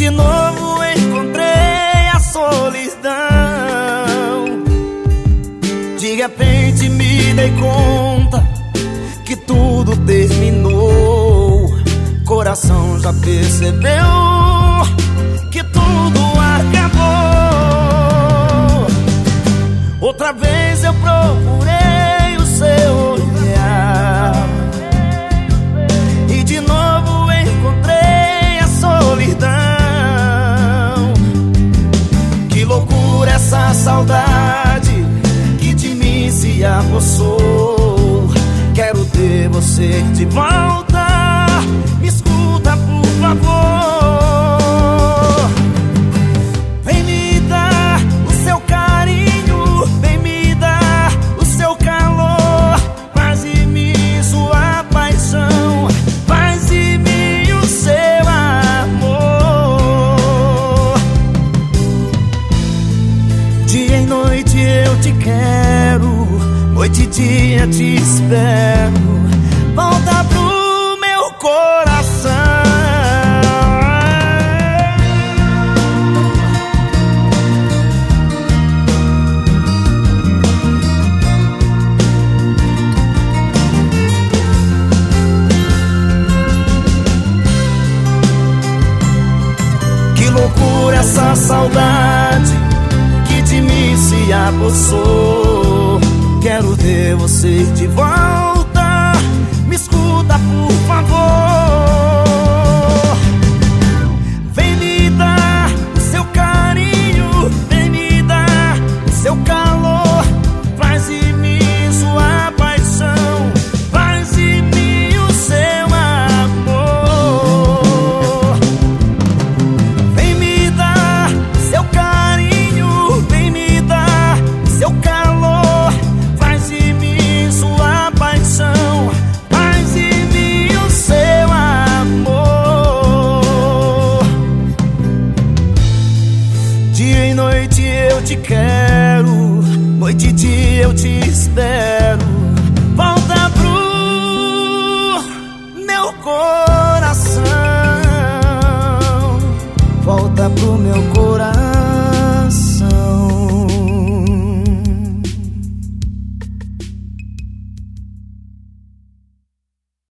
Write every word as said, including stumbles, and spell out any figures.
de novo encontrei a solidão. De repente me dei conta que tudo terminou. Coração já percebeu que tudo acabou. Outra vez eu procurei o seu olhar e de novo encontrei a solidão. Que loucura essa saudade que de mim se apossou. Quero ter você de volta, me escuta por favor. Vem me dar o seu carinho, vem me dar o seu calor. Faz em mim sua paixão, faz em mim o seu amor. Dia e noite eu te quero, noite e dia te espero. Volta pro meu coração. Que loucura essa saudade que de mim se apossou. Quero ter você de volta, me escuta por favor. Vem me dar o seu carinho, vem me dar o seu calor. Faz em mim sua paixão, faz em mim o seu amor. Vem me dar o seu carinho, vem me dar o seu calor. Dia e noite eu te quero, noite e dia eu te espero. Volta pro meu coração, volta pro meu coração.